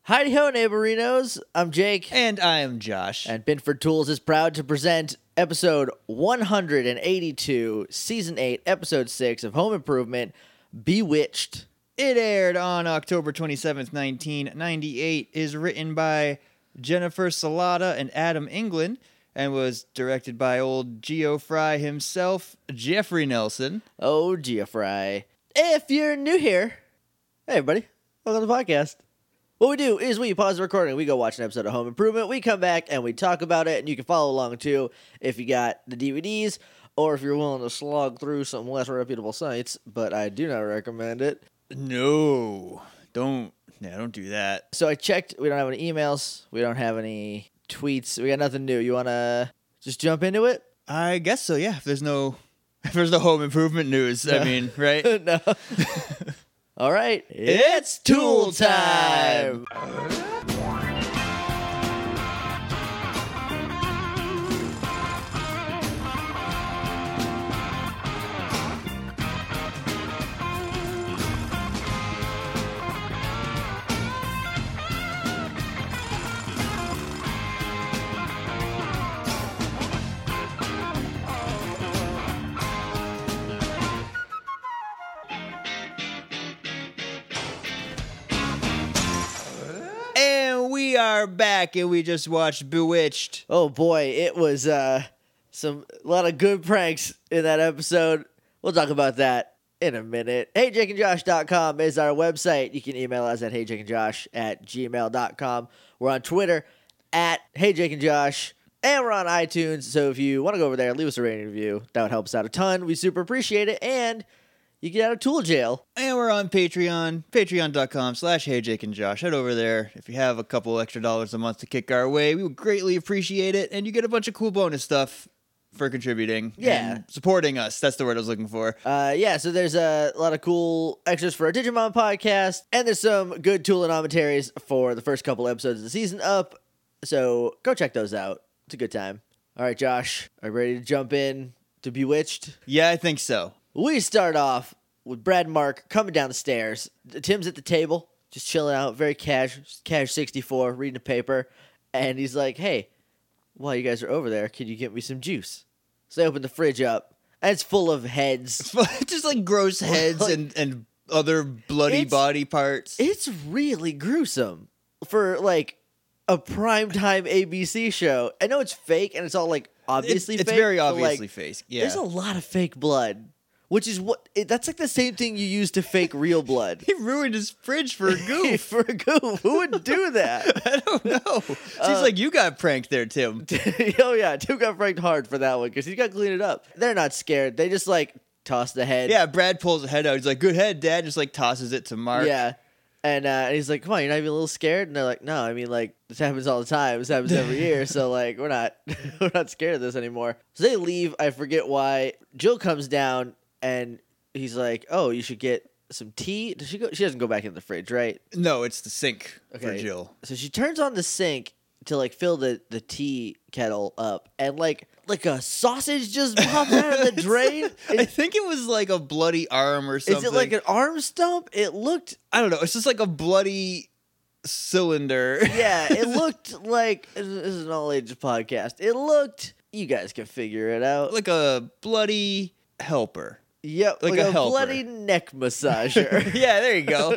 Heidi ho, neighborinos. I'm Jake. And I am Josh. And Binford Tools is proud to present episode 182, season 8, episode 6 of Home Improvement, Bewitched. It aired on October 27th, 1998, is written by Jennifer Salata and Adam England, and was directed by old Geo Fry himself, Jeffrey Nelson. Oh, Geoffrey. If you're new here, hey everybody, welcome to the podcast. What we do is we pause the recording, we go watch an episode of Home Improvement, we come back and we talk about it, and you can follow along too if you got the DVDs, or if you're willing to slog through some less reputable sites, but I do not recommend it. No, don't do that. So I checked, we don't have any emails, we don't have any tweets, we got nothing new. You want to just jump into it? I guess so, yeah. If there's no Home Improvement news, No. I mean, right? No. All right, it's tool time. And we are back, and we just watched Bewitched. Oh boy, it was a lot of good pranks in that episode. We'll talk about that in a minute. HeyJakeandJosh.com is our website. You can email us at HeyJakeandJosh@gmail.com. We're on Twitter at HeyJakeandJosh, and we're on iTunes. So if you want to go over there, leave us a rating review. That would help us out a ton. We super appreciate it, and you get out of tool jail. And we're on Patreon, patreon.com/HeyJakeandJosh. Head over there. If you have a couple extra dollars a month to kick our way, we would greatly appreciate it. And you get a bunch of cool bonus stuff for contributing. Yeah. And supporting us. That's the word I was looking for. So there's a lot of cool extras for our Digimon podcast, and there's some good tool and commentaries for the first couple episodes of the season up. So go check those out. It's a good time. All right, Josh, are you ready to jump in to Bewitched? Yeah, I think so. We start off with Brad and Mark coming down the stairs. Tim's at the table, just chilling out, very cash 64, reading a paper. And he's like, hey, while you guys are over there, can you get me some juice? So they open the fridge up, and it's full of heads. Just like gross heads and other bloody body parts. It's really gruesome for, like, a primetime ABC show. I know it's fake, and it's all, like, obviously it's fake. very but, obviously like, fake. Yeah. There's a lot of fake blood. Which is that's like the same thing you use to fake real blood. He ruined his fridge for a goof. For a goof. Who would do that? I don't know. Seems like you got pranked there, Tim. Oh, yeah. Tim got pranked hard for that one because he's got to clean it up. They're not scared. They just, like, toss the head. Yeah, Brad pulls the head out. He's like, good head, Dad. Just like tosses it to Mark. Yeah. And he's like, come on, you're not even a little scared? And they're like, no, I mean, like, this happens all the time. This happens every year. So, like, we're not scared of this anymore. So they leave. I forget why. Jill comes down, and he's like, oh, you should get some tea. Does she go? She doesn't go back in the fridge, right? No, it's the sink for Okay. Jill. So she turns on the sink to, like, fill the tea kettle up. And, like a sausage just pops out of the drain. I think it was like a bloody arm or something. Is it like an arm stump? It looked... I don't know. It's just like a bloody cylinder. Yeah, it looked like... This is an all-ages podcast. It looked... You guys can figure it out. Like a bloody helper. Yep, like a a helper. bloody neck massager. Yeah, there you go.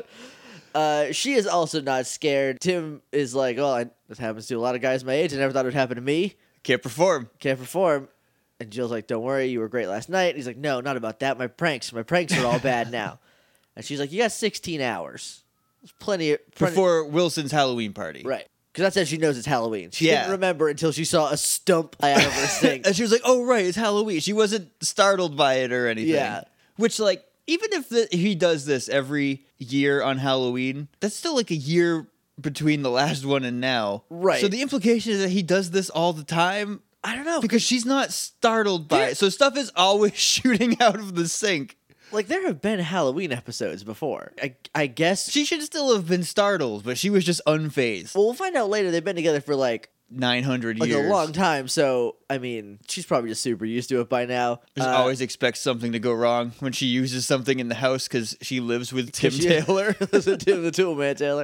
She is also not scared. Tim is like, oh, this happens to a lot of guys my age. I never thought it would happen to me. Can't perform. Can't perform. And Jill's like, don't worry, you were great last night. He's like, no, not about that. My pranks are all bad now. And she's like, you got 16 hours. There's plenty. Before Wilson's Halloween party. Right. Because that's how she knows it's Halloween. She Yeah. didn't remember until she saw a stump fly out of her sink. And she was like, oh, right, it's Halloween. She wasn't startled by it or anything. Yeah. Which, like, even if he does this every year on Halloween, that's still like a year between the last one and now. Right. So the implication is that he does this all the time. I don't know. Because she's not startled by it. So stuff is always shooting out of the sink. Like, there have been Halloween episodes before. I guess. She should still have been startled, but she was just unfazed. Well, we'll find out later. They've been together for, like, 900 like years. a long time. So, I mean, she's probably just super used to it by now. Just always expects something to go wrong when she uses something in the house because she lives with Tim She- Taylor. Listen to the Tool Man Taylor.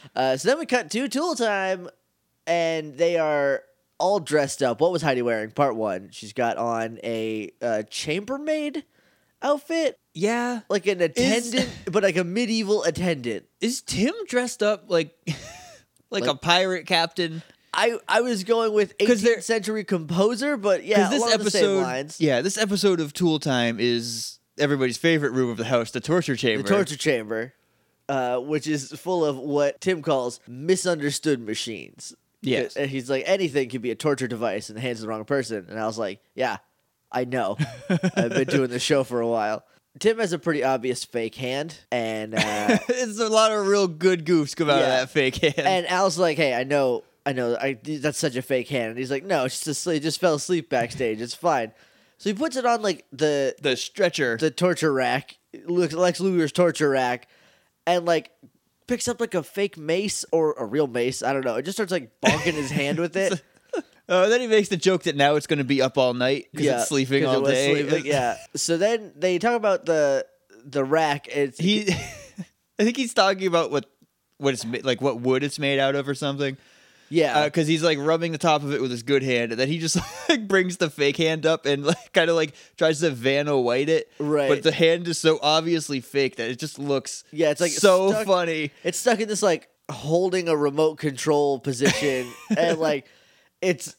So then we cut to Tool Time, and they are all dressed up. What was Heidi wearing? Part 1. She's got on a chambermaid outfit. Yeah. Like an attendant, but like a medieval attendant. Is Tim dressed up like a pirate captain? I was going with 18th century composer, but yeah, this along the same lines. Yeah, this episode of Tool Time is everybody's favorite room of the house, the torture chamber. The torture chamber, which is full of what Tim calls misunderstood machines. Yes. And he's like, anything can be a torture device in the hands of the wrong person. And I was like, yeah, I know. I've been doing this show for a while. Tim has a pretty obvious fake hand, and it's a lot of real good goofs come out of that fake hand. And Al's like, hey, I know, that's such a fake hand. And he's like, no, it's just he just fell asleep backstage. It's fine. So he puts it on like the stretcher, the torture rack, Lex Luger's torture rack, and like picks up like a fake mace or a real mace. I don't know. It just starts like bonking his hand with it. Then he makes the joke that now it's going to be up all night because it's sleeping all day. Yeah. So then they talk about the rack. I think he's talking about what it's like, what wood it's made out of or something. Yeah, because he's like rubbing the top of it with his good hand, and then he just like brings the fake hand up and like kind of like tries to Vanna White it. Right. But the hand is so obviously fake that it just looks it's like so funny. It's stuck in this like holding a remote control position, and like it's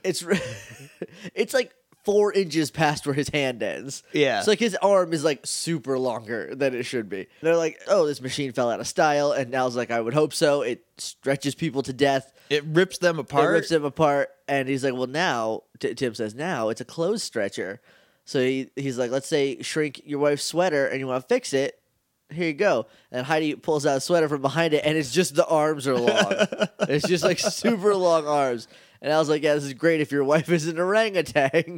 like 4 inches past where his hand ends. Yeah. So like his arm is like super longer than it should be. They're like, oh, this machine fell out of style, and Now's like, I would hope so. It stretches people to death. It rips them apart. And he's like, well, now, Tim says, now it's a clothes stretcher. So he's like, let's say shrink your wife's sweater and you want to fix it. Here you go. And Heidi pulls out a sweater from behind it, and it's just the arms are long. It's just like super long arms. And I was like, yeah, this is great if your wife is an orangutan.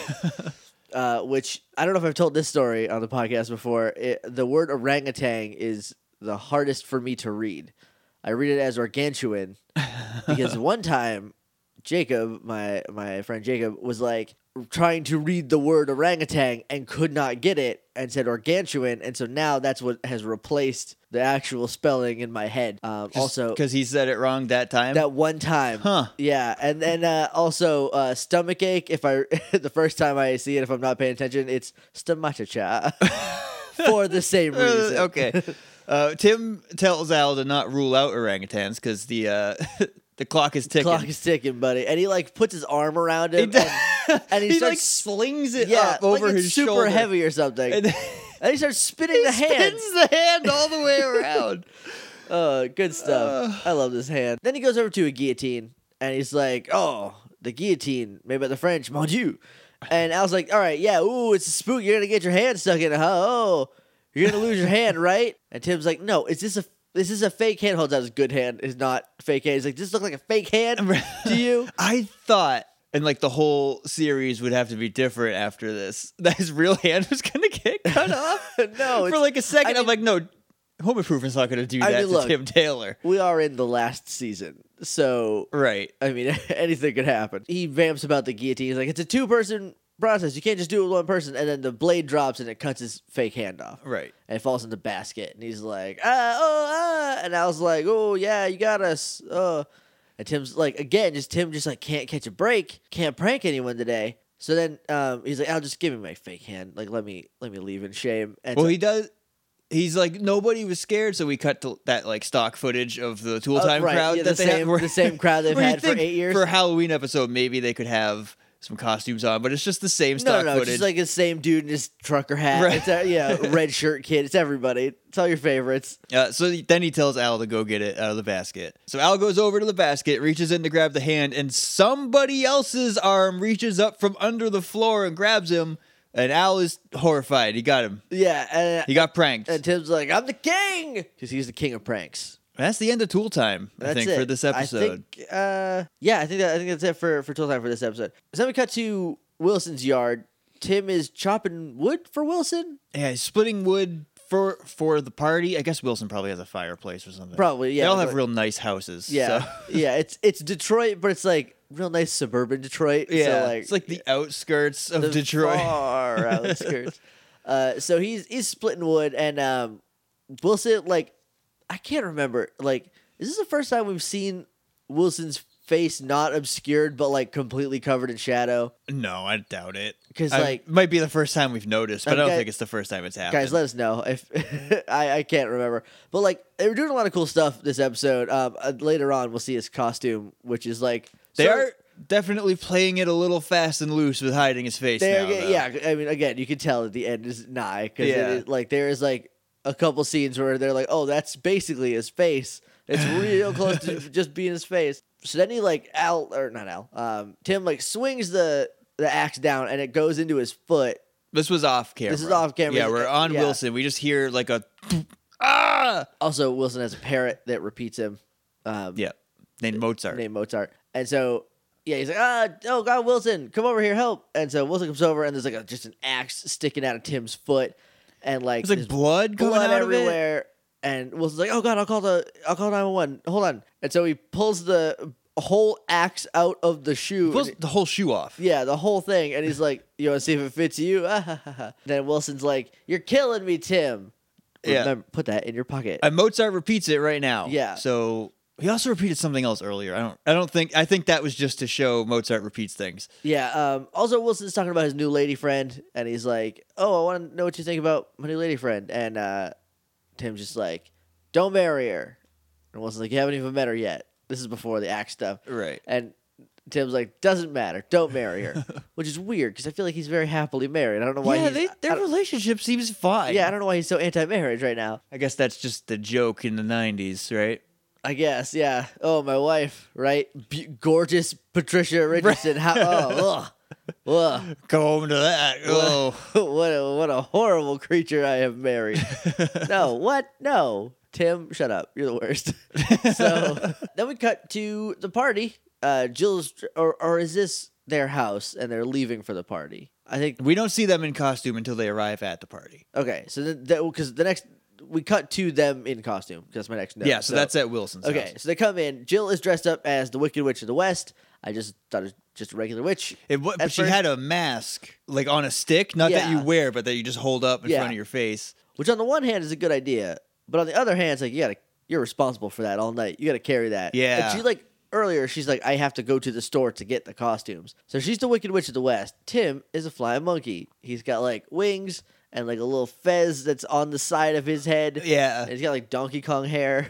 Which, I don't know if I've told this story on the podcast before. The word orangutan is the hardest for me to read. I read it as gargantuan because one time Jacob, my friend Jacob, was like trying to read the word orangutan and could not get it and said gargantuan, and so now that's what has replaced the actual spelling in my head. Also, because he said it wrong that time. That one time, huh? Yeah, and then also stomach ache. If I the first time I see it, if I'm not paying attention, it's stomachacha for the same reason. Okay. Tim tells Al to not rule out orangutans because the clock is ticking. The clock is ticking, buddy. And he like puts his arm around him, and he starts, like slings it up over like his it's super shoulder. heavy or something. And he starts spinning the hand. Spins the hand all the way around. Good stuff. I love this hand. Then he goes over to a guillotine, and he's like, "Oh, the guillotine, made by the French, mon Dieu." And I was like, "All right, yeah, ooh, it's a spook. You're gonna get your hand stuck in it, huh? Oh, you're gonna lose your hand, right?" And Tim's like, "No, is this a fake hand?" Holds out his good hand. Is not fake hand. He's like, "Does this look like a fake hand to you?" I thought, and like the whole series would have to be different after this, that his real hand was gonna get cut off. No, for like a second, I'm like, no, Home Improvement not gonna do that to Tim Taylor. We are in the last season, so right. I mean, anything could happen. He vamps about the guillotine. He's like, it's a 2-person process. You can't just do it with one person. And then the blade drops and it cuts his fake hand off. Right. And it falls in the basket. And he's like, And I was like, oh, yeah, you got us. And Tim's like, again, Tim just like can't catch a break. Can't prank anyone today. So then he's like, I'll just give him my fake hand. Like, let me leave in shame. And well, he does. He's like, nobody was scared, so we cut to that like stock footage of the Tool Time crowd that they had. The same crowd they've had for 8 years. For a Halloween episode, maybe they could have some costumes on, but it's just the same stock footage. It's just like the same dude in his trucker hat. Right. It's red shirt kid. It's everybody. It's all your favorites. So then he tells Al to go get it out of the basket. So Al goes over to the basket, reaches in to grab the hand, and somebody else's arm reaches up from under the floor and grabs him. And Al is horrified. He got him. Yeah. He got pranked. And Tim's like, I'm the king! Because he's the king of pranks. That's the end of Tool Time, I think, for this episode. I think that's it for Tool Time for this episode. So then we cut to Wilson's yard. Tim is chopping wood for Wilson? Yeah, he's splitting wood for the party. I guess Wilson probably has a fireplace or something. Probably, yeah. They all have real nice houses. Yeah. So. Yeah, it's Detroit, but it's like real nice suburban Detroit. Yeah, so it's like the outskirts of Detroit. Far outskirts. So he's splitting wood, and Wilson, like, I can't remember, like, Is this the first time we've seen Wilson's face not obscured but like completely covered in shadow? No, I doubt it. 'Cause, like- might be the first time we've noticed, but I don't guys- think it's the first time it's happened. Guys, let us know if I can't remember. But like they were doing a lot of cool stuff this episode. Later on, we'll see his costume, which is like They sort are of- definitely playing it a little fast and loose with hiding his face. They're Now, get- though. yeah, I mean, again, you can tell that the end is nigh because Yeah. like there is like a couple scenes where they're like, oh, that's basically his face. It's real close to just being his face. So then he like Tim like swings the axe down and it goes into his foot. This was off camera. This is off camera. Yeah, we're on Yeah. Wilson. We just hear like a ah. Also, Wilson has a parrot that repeats him. Yeah, named Mozart. Named Mozart. And so yeah, he's like, oh God, Wilson, come over here, help. And so Wilson comes over and there's like just an axe sticking out of Tim's foot, and like There's like there's blood coming blood out of it. everywhere. And Wilson's like, oh God, I'll call 911. Hold on. And so he pulls the whole axe out of the shoe. Pulls the whole shoe off. Yeah, the whole thing. And he's like, you want to see if it fits you? Then Wilson's like, you're killing me, Tim. Yeah. Remember, put that in your pocket. And Mozart repeats it right now. Yeah. So he also repeated something else earlier. I think that was just to show Mozart repeats things. Yeah. Also, Wilson's talking about his new lady friend, and he's like, "Oh, I want to know what you think about my new lady friend." And Tim's just like, "Don't marry her." And Wilson's like, "You haven't even met her yet." This is before the axe stuff, Right. and Tim's like, "Doesn't matter. Don't marry her," which is weird because I feel like he's very happily married. I don't know why. Yeah, I their don't- relationship seems fine. yeah, I don't know why he's so anti-marriage right now. I guess that's just the joke in the 90s, right? I guess, yeah. Oh, my wife, right? Gorgeous Patricia Richardson. How? Oh, ugh. Go home to that. Oh. what a horrible creature I have married. No, what? No. Tim, shut up. You're the worst. So then we cut to the party. Jill's, or is this their house and they're leaving for the party? I think. We don't see them in costume until they arrive at the party. Okay, so because the next we cut to them in costume. That's my next note. Yeah, so that's at Wilson's okay. house. So they come in. Jill is dressed up as the Wicked Witch of the West. I just thought it was just a regular witch. But At she first- had a mask, like on a stick, not that you Yeah. wear, but that you just hold up in Yeah. front of your face. Which on the one hand is a good idea, but on the other hand, it's like you're responsible for that all night. You gotta carry that. Yeah. And she like earlier, she's like, I have to go to the store to get the costumes. So she's the Wicked Witch of the West. Tim is a flying monkey. He's got like wings and like a little fez that's on the side of his head. Yeah. And he's got like Donkey Kong hair.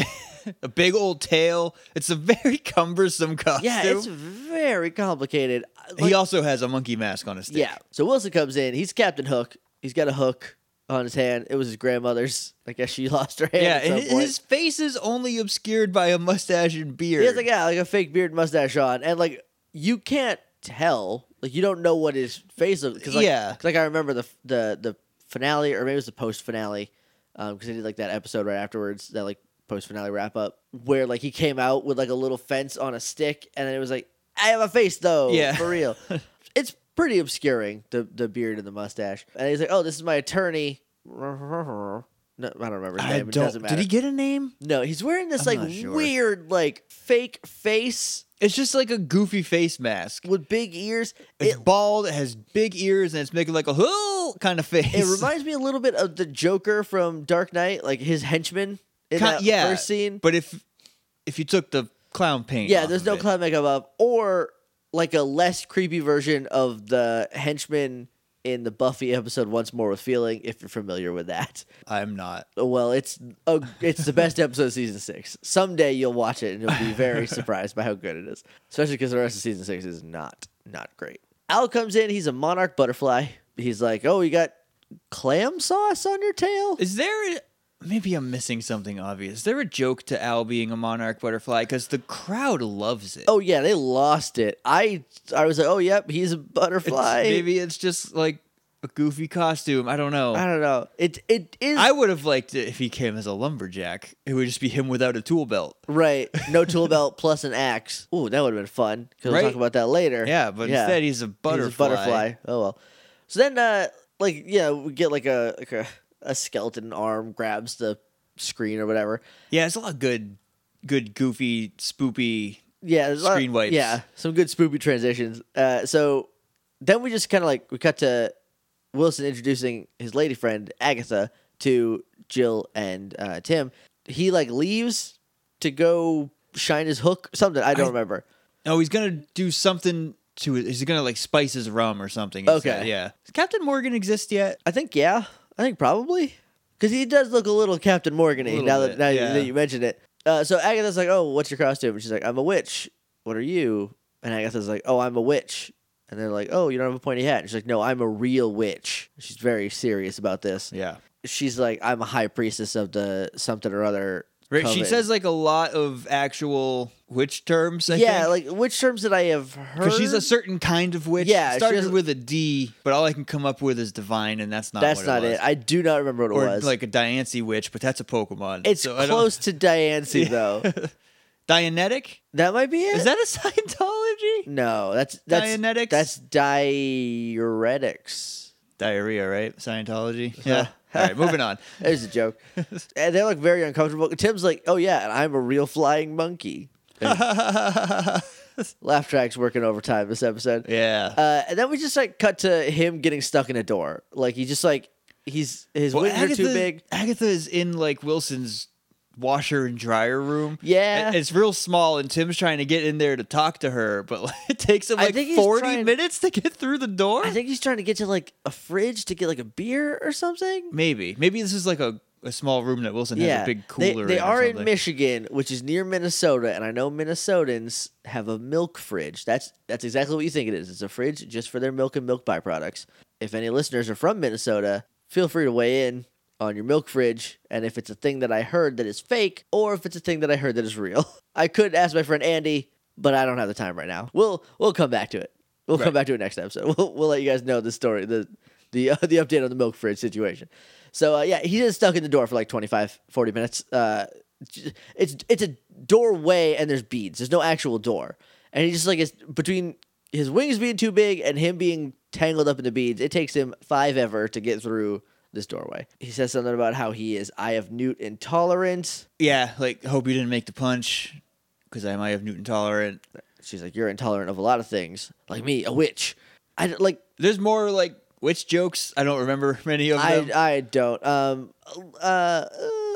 A big old tail. It's a very cumbersome costume. Yeah, it's very complicated. He also has a monkey mask on his stick. Yeah. So Wilson comes in. He's Captain Hook. He's got a hook on his hand. It was his grandmother's. I guess she lost her hand. Yeah, at some and point. his face is only obscured by a mustache and beard. He has like a fake beard and mustache on, and like you can't tell, like you don't know what his face looks. Cause, like, Yeah. 'cause, like I remember the finale, or maybe it was the post finale, because they did like that episode right afterwards, that like post finale wrap up, where like he came out with like a little fence on a stick, and then it was like, I have a face though, Yeah. for real. It's pretty obscuring, the beard and the mustache, and he's like, oh, this is my attorney. No, I don't remember his name. It doesn't matter. Did he get a name? No, he's wearing this I'm like not sure. weird like fake face It's just like a goofy face mask. with big ears. It's bald, it has big ears, and it's making like a whoo kind of face. It reminds me a little bit of the Joker from Dark Knight, like his henchman in that yeah, first scene. But if you took the clown paint, Yeah, off there's of no it. clown makeup up, or like a less creepy version of the henchman in the Buffy episode Once More with Feeling, if you're familiar with that. I'm not. Well, it's the best episode of season 6. Someday you'll watch it and you'll be very surprised by how good it is. Especially because the rest of season 6 is not great. Al comes in. He's a monarch butterfly. He's like, "Oh, you got clam sauce on your tail?" Is there maybe I'm missing something obvious? Is there a joke to Al being a monarch butterfly? Because the crowd loves it. Oh yeah, they lost it. I was like, "Oh yep, he's a butterfly." Maybe it's just like a goofy costume. I don't know. I don't know. It is I would have liked it if he came as a lumberjack. It would just be him without a tool belt. right. No tool belt plus an axe. Ooh, that would have been fun. Because we'll Right. talk about that later. Yeah, but instead he's a butterfly. He's a butterfly. Oh well. So then, we get like a skeleton arm grabs the screen or whatever. Yeah, it's a lot of good goofy, spoopy. Yeah, there's a lot- Screen wipes. Yeah, some good spoopy transitions. So then we just kind of we cut to Wilson introducing his lady friend Agatha to Jill and Tim. He leaves to go shine his hook. Something I don't remember. Oh, he's gonna do something to it. He's gonna like spice his rum or something. He Okay. said. Yeah. Does Captain Morgan exist yet? I think yeah. I think probably because he does look a little Captain Morgan-y Little now bit, that yeah. you mentioned it. So Agatha's like, "Oh, what's your costume?" And she's like, "I'm a witch. What are you?" And Agatha's like, "Oh, I'm a witch." And they're like, "Oh, you don't have a pointy hat." And she's like, "No, I'm a real witch." She's very serious about this. Yeah. She's like, "I'm a high priestess of the something or other." Right. She coven." says like a lot of actual witch terms. I yeah, think. like which terms did I have heard? Because she's a certain kind of witch. Yeah, It she started has- with a D, but all I can come up with is divine, and that's not. That's what not it. it. Was. I do not remember what it Or was. like a Diancie witch, but that's a Pokemon. it's so I don't- close to Diancie though. Dianetic? That might be it. Is that a Scientology? No, that's Dianetics? That's diuretics. Diarrhea, right? Scientology. Yeah. All right, moving on. There's a joke. And they look very uncomfortable. Tim's like, "Oh yeah, and I'm a real flying monkey." Laugh track's working overtime this episode. Yeah. And then we just like cut to him getting stuck in a door. Like he just like his wings are too big. Agatha is in like Wilson's washer and dryer room. Yeah. And it's real small, and Tim's trying to get in there to talk to her, but like, it takes him I like think he's 40 trying- minutes to get through the door. I think he's trying to get to like a fridge to get like a beer or something. Maybe this is like a small room that Wilson has a big cooler. They in or are in something. Michigan, which is near Minnesota, and I know Minnesotans have a milk fridge. That's exactly what you think it is. It's a fridge just for their milk and milk byproducts. If any listeners are from Minnesota, feel free to weigh in on your milk fridge, and if it's a thing that I heard that is fake, or if it's a thing that I heard that is real. I could ask my friend Andy, but I don't have the time right now. We'll come back to it. We'll come back to it next episode. We'll let you guys know the story, the update on the milk fridge situation. So yeah, he's just stuck in the door for like 25, 40 minutes. It's a doorway and there's beads. There's no actual door, and he just like is between his wings being too big and him being tangled up in the beads. It takes him 5 ever to get through this doorway. He says something about how he is Eye of Newt intolerant. Yeah, like hope you didn't make the punch because I might have Newton tolerant. She's like, "You're intolerant of a lot of things, like me, a witch." I don't- like. There's more like witch jokes. I don't remember many of them. I don't. How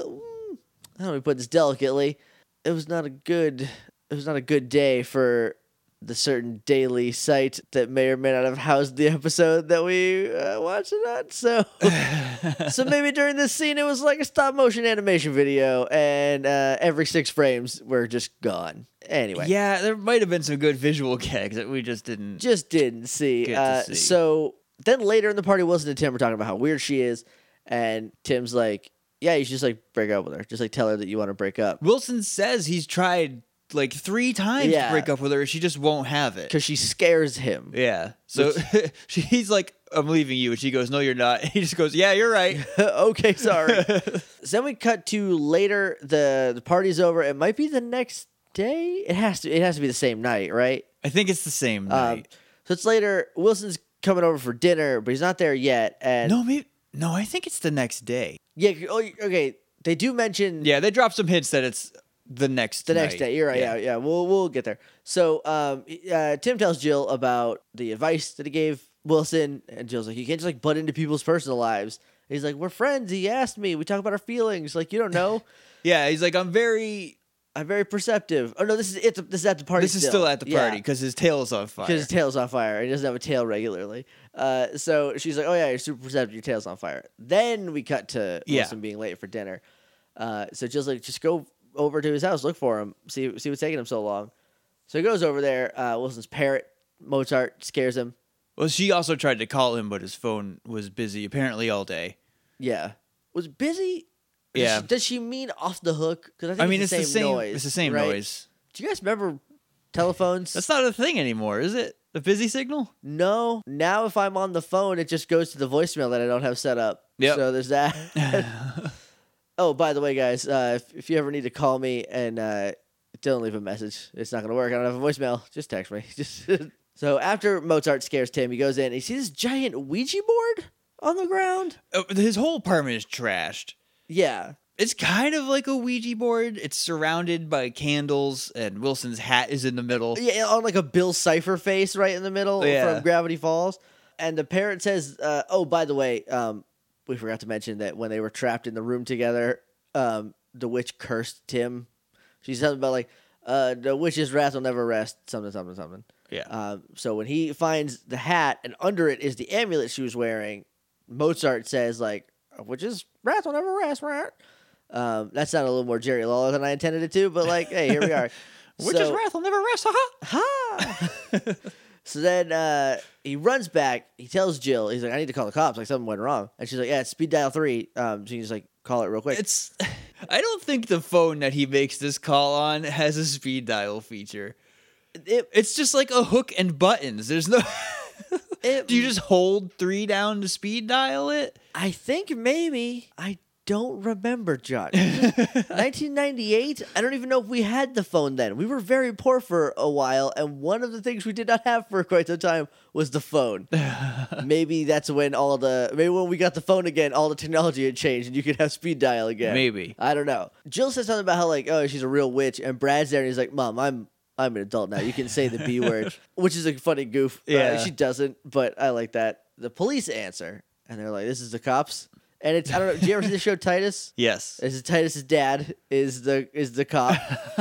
do we put this delicately? It was not a good day for the certain daily site that may or may not have housed the episode that we watched it on. So, so maybe during this scene it was like a stop motion animation video, and every 6 frames were just gone. Anyway, Yeah, there might have been some good visual gags that we just didn't. just didn't see. Get to see. So then later in the party, Wilson and Tim were talking about how weird she is, and Tim's like, "Yeah, you should just like break up with her. Just like tell her that you want to break up Wilson says he's tried like 3 times Yeah. to break up with her. She just won't have it. because she scares him." Yeah. So he's like, "I'm leaving you," and she goes, "No, you're not." He just goes, "Yeah, you're right." Okay, sorry. So then we cut to later. The party's over. It might be the next day. It has to be the same night, right? I think it's the same night. So it's later. Wilson's coming over for dinner, but he's not there yet. And No, I think it's the next day. yeah, okay. They do mention Yeah, they drop some hints that it's the next the night. next day. You're right. Yeah. We'll get there. So Tim tells Jill about the advice that he gave Wilson, and Jill's like, "You can't just like butt into people's personal lives." And he's like, "We're friends. He asked me. We talk about our feelings. Like you don't know. Yeah, he's like, I'm very perceptive." Oh no, this is at the party. This is still at the party because his tail is on fire. because his tail's on fire. He doesn't have a tail regularly. So she's like, "Oh yeah, you're super perceptive. Your tail's on fire." Then we cut to Wilson being late for dinner. So Jill's like, "Just go over to his house, look for him, see what's taking him so long." So he goes over there. Wilson's parrot, Mozart, scares him. Well, she also tried to call him, but his phone was busy apparently all day. Yeah, was busy. Yeah. Does she mean off the hook? Because I think it's the same noise. It's the same right? noise. Do you guys remember telephones? That's not a thing anymore, is it? The busy signal? No. Now if I'm on the phone, it just goes to the voicemail that I don't have set up. Yep. So there's that. Oh, by the way, guys, if you ever need to call me and don't leave a message, it's not going to work. I don't have a voicemail. Just text me. So after Mozart scares Tim, he goes in and he sees this giant Ouija board on the ground. His whole apartment is trashed. Yeah. It's kind of like a Ouija board. It's surrounded by candles, and Wilson's hat is in the middle. Yeah, on like a Bill Cipher face right in the middle from Gravity Falls. And the parrot says, "Oh, by the way, we forgot to mention that when they were trapped in the room together, the witch cursed Tim She said something about like the witch's wrath will never rest. Something. Yeah. So when he finds the hat and under it is the amulet she was wearing, Mozart says like, "Witch's wrath will never rest." Right? That sounded a little more Jerry Lawler than I intended it to, but like, hey, here we are. Witch's wrath will never rest. Ha! So then he runs back. He tells Jill, he's like, "I need to call the cops. Like something went wrong." And she's like, "Yeah, it's speed dial 3." So he's like, "Call it real quick." I don't think the phone that he makes this call on has a speed dial feature. It's just like a hook and buttons. There's no. Do you just hold 3 down to speed dial it? I think maybe. I don't remember, John. 1998? I don't even know if we had the phone then. We were very poor for a while, and one of the things we did not have for quite some time was the phone. Maybe that's when maybe when we got the phone again, all the technology had changed and you could have speed dial again. Maybe. I don't know. Jill said something about how like, oh, she's a real witch, and Brad's there and he's like, "Mom, I'm an adult now. You can say the B word," which is a funny goof. Yeah. She doesn't, but I like that. The police answer, and they're like, "This is the cops." And it's, I don't know. Do you ever see the show Titus? Yes. This is Titus's dad is the cop,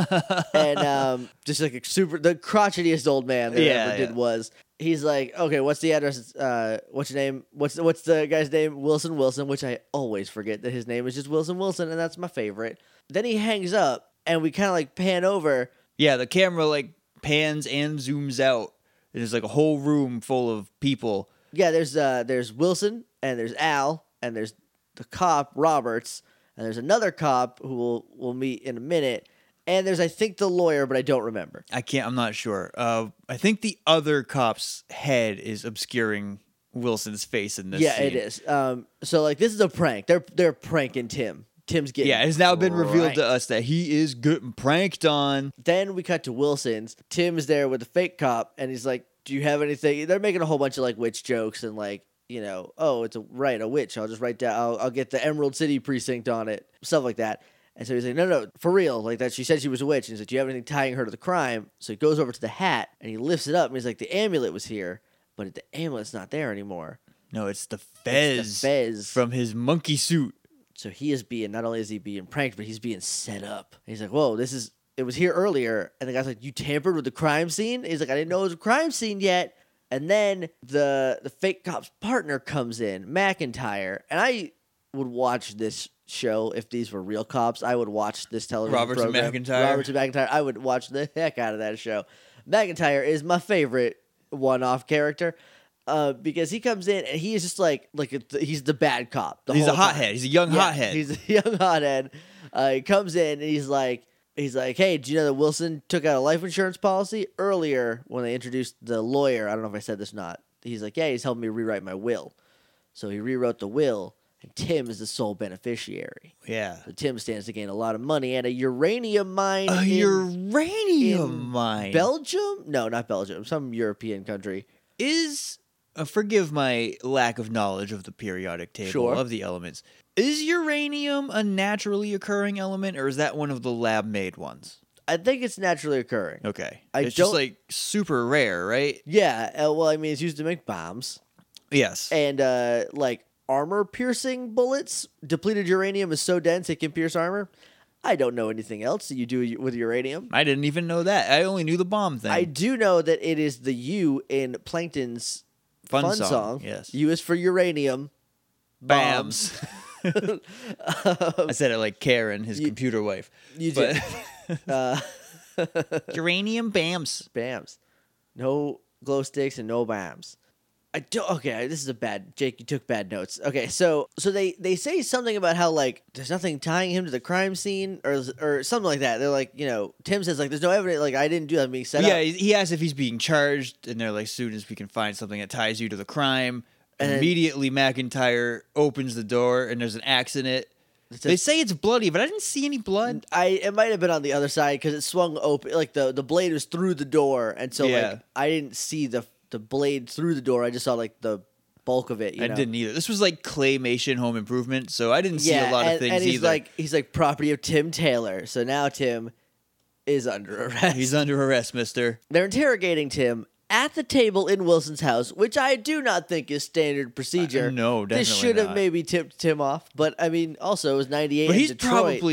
and just like the crotchetiest old man that ever did was. He's like, "Okay, what's the address? What's your name? What's the guy's name? Wilson, which I always forget that his name is just Wilson, and that's my favorite." Then he hangs up, and we kind of like pan over. Yeah, the camera like pans and zooms out. There's like a whole room full of people. Yeah, there's Wilson, and there's Al, and there's the cop Roberts, and there's another cop who we'll meet in a minute, and there's I think the lawyer, but I don't remember. I'm not sure. I think the other cop's head is obscuring Wilson's face in this scene. It is. So like this is a prank. They're pranking Tim. Tim's getting it has now been revealed pranked. to us that he is getting pranked on. Then we cut to Wilson's. Tim is there with the fake cop, and he's like, "Do you have anything?" They're making a whole bunch of like witch jokes and like, you know, "Oh, it's a witch. I'll just write down. I'll get the Emerald City precinct on it," stuff like that. And so he's like, no, for real, like that. She said she was a witch. And he's like, "Do you have anything tying her to the crime?" So he goes over to the hat and he lifts it up and he's like, "The amulet was here, but the amulet's not there anymore." No, it's the fez. It's the fez from his monkey suit. So he is not only is he being pranked, but he's being set up. And he's like, "Whoa, it was here earlier." And the guy's like, "You tampered with the crime scene?" And he's like, "I didn't know it was a crime scene yet." And then the fake cop's partner comes in, McIntyre. And I would watch this show if these were real cops. I would watch this television program. Robertson McIntyre. I would watch the heck out of that show. McIntyre is my favorite one-off character. Because he comes in and he is just he's the bad cop. He's a hothead. He's a young hothead. He's a young hothead. He comes in and he's like, "Hey, do you know that Wilson took out a life insurance policy earlier when they introduced the lawyer?" I don't know if I said this or not. He's like, "Yeah, he's helping me rewrite my will." So he rewrote the will, and Tim is the sole beneficiary. Yeah. So Tim stands to gain a lot of money at a uranium mine. Uranium mine. Belgium? No, not Belgium. Some European country. Forgive my lack of knowledge of the periodic table of the elements. Is uranium a naturally occurring element, or is that one of the lab-made ones? I think it's naturally occurring. Okay. It's just like super rare, right? Yeah. Well, I mean, it's used to make bombs. Yes. And like armor-piercing bullets. Depleted uranium is so dense it can pierce armor. I don't know anything else that you do with uranium. I didn't even know that. I only knew the bomb thing. I do know that it is the U in Plankton's Fun song. Yes. U is for uranium. Bombs. I said it like Karen, his computer wife. You did. Uranium BAMs. BAMs. No glow sticks and no BAMs. Okay, this is a bad. Jake, you took bad notes. Okay, so they say something about how like there's nothing tying him to the crime scene or something like that. They're like, you know, Tim says like there's no evidence, like I didn't do that, I'm being set up. Yeah, he asks if he's being charged, and they're like, soon as we can find something that ties you to the crime. And immediately McIntyre opens the door and there's an axe in it. They say it's bloody, but I didn't see any blood. It might have been on the other side because it swung open, like the blade was through the door, and so like I didn't see the blade through the door. I just saw like the bulk of it. I didn't either. This was like claymation Home Improvement, so I didn't see a lot of things and he's either. He's like property of Tim Taylor. So now Tim is under arrest. He's under arrest, mister. They're interrogating Tim at the table in Wilson's house, which I do not think is standard procedure. No, definitely This should have not. maybe tipped Tim off, but I mean, also it was 98 But in he's Detroit. probably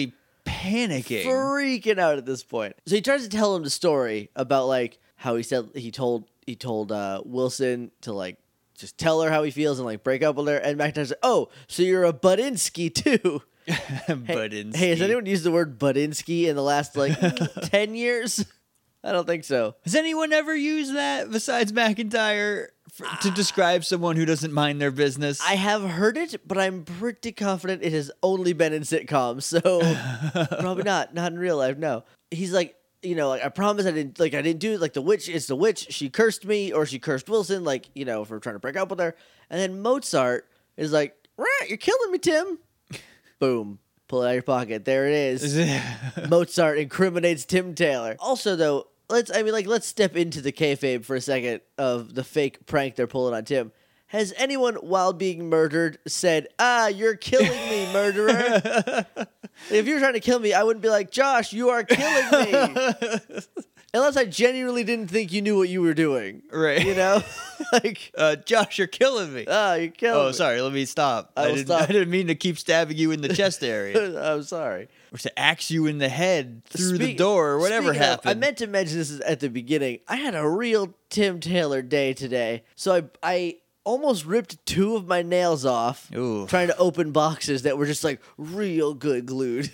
panicking. freaking out at this point. So he tries to tell him the story about like how he told Wilson to like just tell her how he feels and like break up with her. And McIntyre's like, oh, so you're a Budinsky too. Budinsky. Hey, has anyone used the word Budinsky in the last like 10 years? I don't think so. Has anyone ever used that besides McIntyre to describe someone who doesn't mind their business? I have heard it, but I'm pretty confident it has only been in sitcoms, so probably not in real life. No, he's like, you know, like I promise I didn't do it. Like the witch, it's the witch. She cursed me, or she cursed Wilson. Like, you know, for trying to break up with her. And then Mozart is like, "Right, you're killing me, Tim." Boom. Pull it out of your pocket. There it is. Mozart incriminates Tim Taylor. Also, though, let's step into the kayfabe for a second of the fake prank they're pulling on Tim. Has anyone, while being murdered, said, you're killing me, murderer? If you were trying to kill me, I wouldn't be like, Josh, you are killing me. Unless I genuinely didn't think you knew what you were doing. Right. You know? Like, Josh, you're killing me. you're killing me. Oh, sorry. Let me stop. I didn't mean to keep stabbing you in the chest area. I'm sorry. Or to axe you in the head through the door or whatever happened. I meant to mention this at the beginning. I had a real Tim Taylor day today. So I almost ripped 2 of my nails off trying to open boxes that were just like real good glued.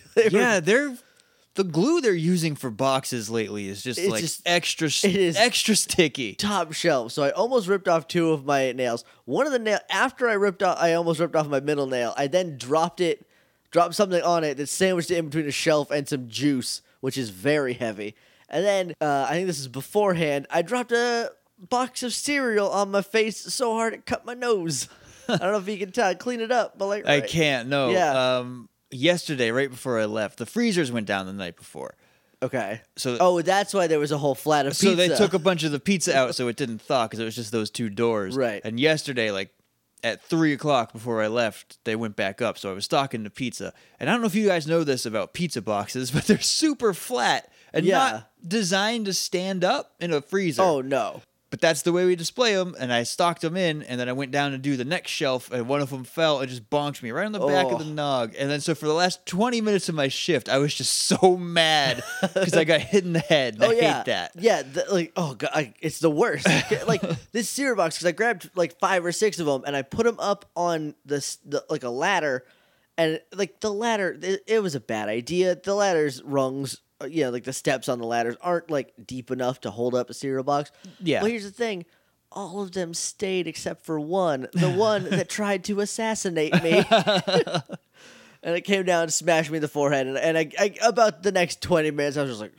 The glue they're using for boxes lately is just extra sticky. Top shelf. So I almost ripped off 2 of my nails. One of the nails, after I almost ripped off my middle nail, I then dropped something on it that sandwiched it in between a shelf and some juice, which is very heavy. And then, I think this is beforehand, I dropped a box of cereal on my face so hard it cut my nose. I don't know if you can tell. Clean it up, but like... I can't, no. Yeah. Yesterday, right before I left, the freezers went down the night before. Okay. That's why there was a whole flat of pizza. So they took a bunch of the pizza out so it didn't thaw because it was just those 2 doors. Right. And yesterday, like at 3 o'clock before I left, they went back up. So I was stocking the pizza. And I don't know if you guys know this about pizza boxes, but they're super flat and not designed to stand up in a freezer. Oh, no. But that's the way we display them, and I stocked them in, and then I went down to do the next shelf, and one of them fell and just bonked me right on the back of the nog. And then so for the last 20 minutes of my shift, I was just so mad because I got hit in the head, and I hate that. Yeah, God, it's the worst. Like this cereal box, because I grabbed like 5 or 6 of them, and I put them up on like a ladder, and like the ladder, it was a bad idea. The ladder's rungs... like the steps on the ladders aren't like deep enough to hold up a cereal box. Yeah. Well, here's the thing. All of them stayed except for one. The one that tried to assassinate me. And it came down and smashed me in the forehead. And I about the next 20 minutes, I was just like,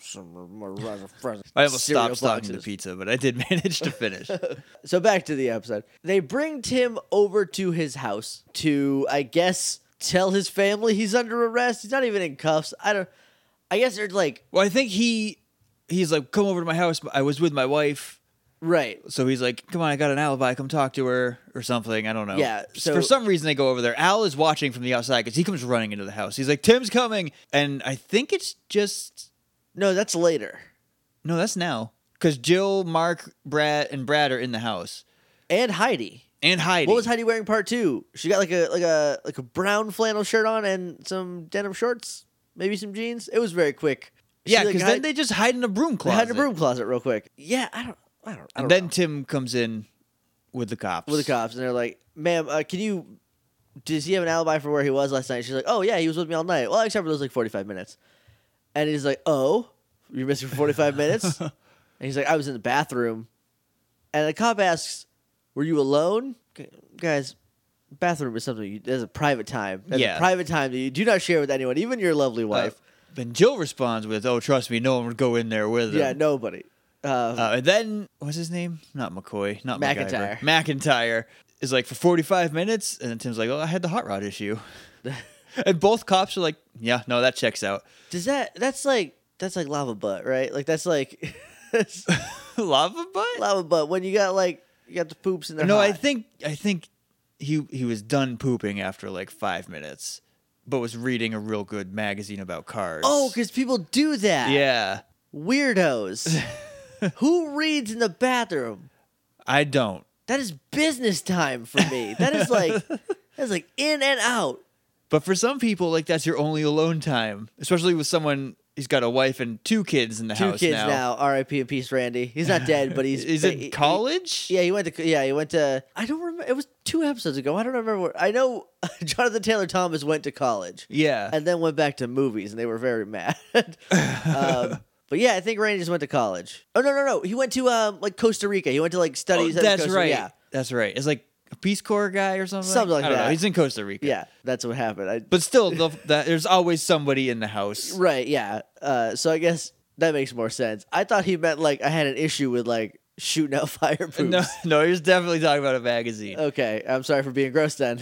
I almost stopped stocking the pizza, but I did manage to finish. So back to the episode. They bring Tim over to his house to, I guess, tell his family he's under arrest. He's not even in cuffs. I guess they're like... Well, I think he's like, come over to my house. I was with my wife. Right. So he's like, come on, I got an alibi. Come talk to her or something. I don't know. Yeah. So for some reason, they go over there. Al is watching from the outside because he comes running into the house. He's like, Tim's coming. And I think it's just... No, that's later. No, that's now. Because Jill, Mark, Brad are in the house. And Heidi. What was Heidi wearing part 2? She got like a brown flannel shirt on and some denim shorts. Maybe some jeans. It was very quick. Yeah, because then they just hide in a broom closet. They hide in a broom closet real quick. Yeah, I don't And then Tim comes in with the cops. And they're like, "Ma'am, does he have an alibi for where he was last night?" She's like, "Oh yeah, he was with me all night. Well, except for those like 45 minutes." And he's like, "Oh, you're missing for 45 minutes?" And he's like, "I was in the bathroom." And the cop asks, "Were you alone?" Guys, bathroom is something there's a private time. There's a private time that you do not share with anyone, even your lovely wife. Then Jill responds with, "Oh, trust me, no one would go in there with him." Yeah, nobody. And then what's his name? Not McCoy, not McIntyre. McIntyre is like for 45 minutes, and then Tim's like, "Oh, I had the hot rod issue," and both cops are like, "Yeah, no, that checks out." That's like lava butt, right? Like that's like lava butt. Lava butt when you got the poops in there. No, hot. I think he was done pooping after like 5 minutes, but was reading a real good magazine about cars. Oh, because people do that. Yeah. Weirdos. Who reads in the bathroom? I don't. That is business time for me. That is like in and out. But for some people, like, that's your only alone time, especially with someone who's got a wife and 2 kids in the Two house kids now. R.I.P. and peace, Randy. He's not dead, but he's Is it college? Yeah, he went to. I don't remember. It was 2 episodes ago. I don't remember. I know Jonathan Taylor Thomas went to college. Yeah. And then went back to movies, and they were very mad. But yeah, I think Randy just went to college. Oh no! He went to like Costa Rica. He went to like studies. Oh, that's Costa right. Yeah, That's right. It's like a Peace Corps guy or something. Something like I don't that. know. He's in Costa Rica. yeah, that's what happened. But still, there's always somebody in the house. Right, yeah. So I guess that makes more sense. I thought he meant like I had an issue with like shooting out fire poops. No, he was definitely talking about a magazine. Okay, I'm sorry for being gross then.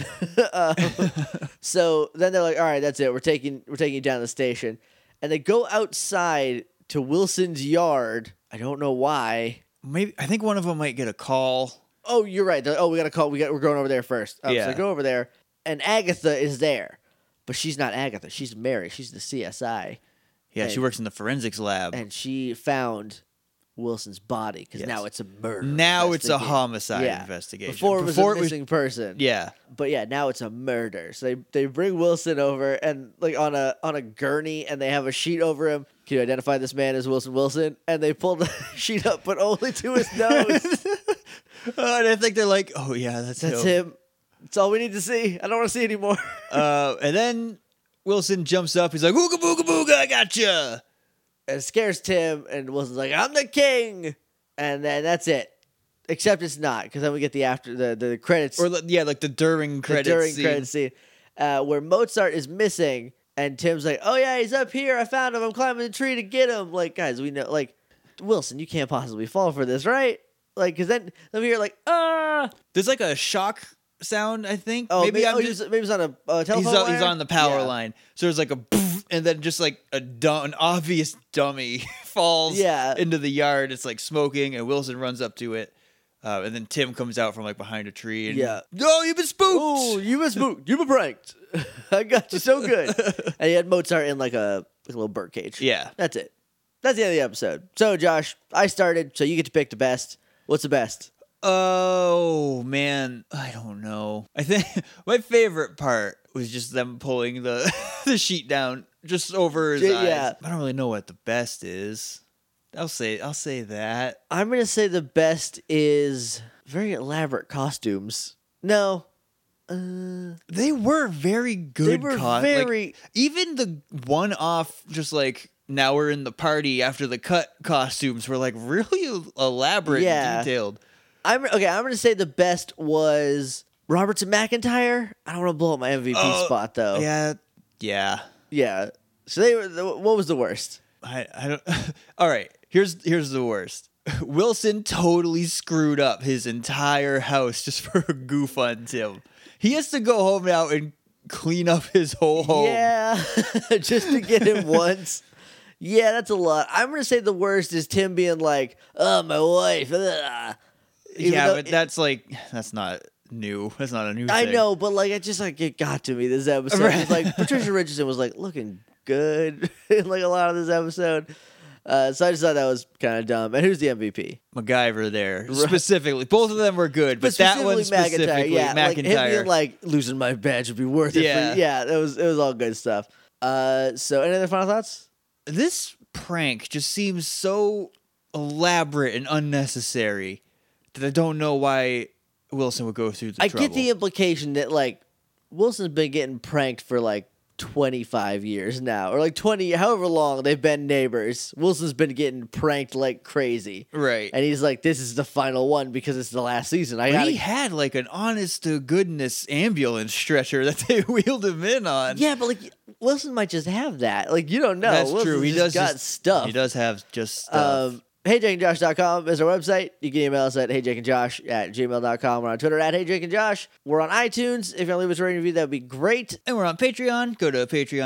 So then they're like, all right, that's it. We're taking you down to the station. And they go outside to Wilson's yard. I don't know why. Maybe I think one of them might get a call. Oh, you're right. We got a call. We're going over there first. So Yeah. they go over there, and Agatha is there. But she's not Agatha. She's Mary. She's the CSI. Yeah, she And- works in the forensics lab. And she found Wilson's body because Yes. now it's a murder. Now it's a investigation. homicide Yeah. investigation. Before it was a missing person. Yeah. But yeah, now it's a murder. So they bring Wilson over and like on a gurney, and they have a sheet over him. Can you identify this man as Wilson? And they pull the sheet up, but only to his nose. And I think they're like, oh yeah, that's him. That's all we need to see. I don't want to see anymore. And then Wilson jumps up. He's like, ooga booga booga, I gotcha. And it scares Tim, and Wilson's like, I'm the king. And then that's it. Except it's not, because then we get the credits. Or yeah, like the during credits scene. Credit scene, where Mozart is missing, and Tim's like, "Oh yeah, he's up here. I found him. I'm climbing the tree to get him." Like, guys, we know, like, Wilson, you can't possibly fall for this, right? Like, because then we hear like, ah. There's like a shock sound, I think. Oh, maybe I'm maybe it's on a telephone. he's on the power Yeah. line. So there's like a poof, and then just like an obvious dummy falls Yeah. into the yard. It's like smoking, and Wilson runs up to it. And then Tim comes out from like behind a tree. And, Yeah. No, you've been spooked. Oh, you been spooked. You been pranked. I got you so good. And he had Mozart in like a little bird cage. Yeah. That's it. That's the end of the episode. So, Josh, I started, so you get to pick the best. What's the best? Oh man, I don't know. I think my favorite part was just them pulling the the sheet down just over his eyes. Yeah. I don't really know what the best is. I'll say that. I'm going to say the best is very elaborate costumes. No. They were very good. They were very... even the one-off, just like now we're in the party after the cut costumes were like really elaborate and detailed. I'm going to say the best was Robertson McIntyre. I don't want to blow up my MVP spot though. Yeah. Yeah. So they were. What was the worst? I don't. All right. Here's the worst. Wilson totally screwed up his entire house just for a goof on Tim. He has to go home now and clean up his whole home. Yeah, just to get him once. Yeah, that's a lot. I'm gonna say the worst is Tim being like, "Oh, my wife." But that's not new. That's not a new thing. I know, but like it got to me this episode. Right. It's like Patricia Richardson was like looking good in like a lot of this episode. So I just thought that was kind of dumb. And who's the MVP? MacGyver there specifically. Both of them were good, but that one specifically, yeah, like him McIntyre. being like losing my badge would be worth it. Yeah. It was all good stuff. So any other final thoughts? This prank just seems so elaborate and unnecessary that I don't know why Wilson would go through the trouble. I get the implication that like Wilson's been getting pranked for like 25 years now, or like 20, however long they've been neighbors. Wilson's been getting pranked like crazy. Right. And he's like, this is the final one because it's the last season. He had like an honest to goodness ambulance stretcher that they wheeled him in on. Yeah, but like Wilson might just have that. Like you don't know. That's Wilson's true. He just does got stuff. He does have just stuff. HeyJakeandJosh.com is our website. You can email us at heyjakeandjosh@gmail.com. We're on Twitter at HeyJakeandJosh. We're on iTunes. If you want to leave us a rating review, that would be great. And we're on Patreon. Go to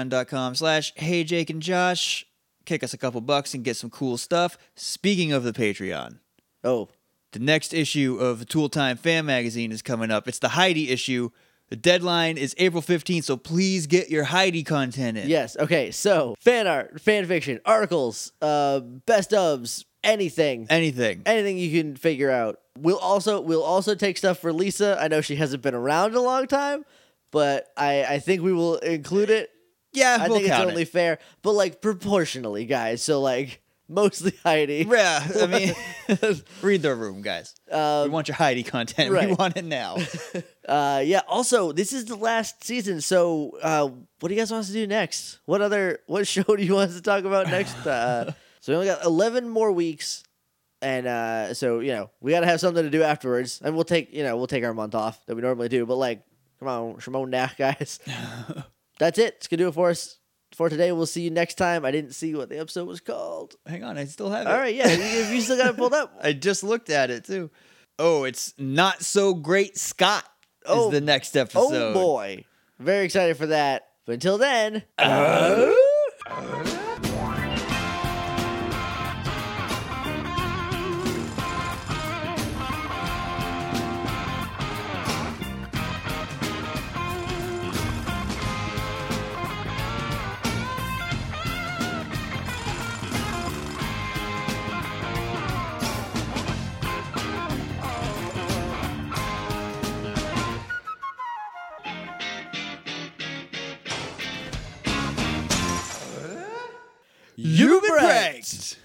patreon.com/HeyJakeandJosh. Kick us a couple bucks and get some cool stuff. Speaking of the Patreon, Oh, the next issue of the Tool Time Fan Magazine is coming up. It's the Heidi issue. The deadline is April 15th, so please get your Heidi content in. yes. Okay, so fan art, fan fiction, articles, best ofs, anything you can figure out. We'll also take stuff for Lisa. I know she hasn't been around a long time, but I think we will include it. Yeah, I we'll think it's count only it. fair, but like proportionally, guys. So like mostly Heidi. Yeah, I mean, read the room, guys. We want your Heidi content. right. We want it now. Yeah. Also, this is the last season, so what do you guys want us to do next? What show do you want us to talk about next? So we only got 11 more weeks, and so we got to have something to do afterwards, and we'll take our month off that we normally do. But like, come on, Shimon, now, guys. That's it. It's gonna do it for us for today. We'll see you next time. I didn't see what the episode was called. Hang on, I still have it. All right, yeah, you still got it pulled up. I just looked at it too. Oh, it's Not So Great Scott is the next episode. Oh boy, very excited for that. But until then. You've been pranked.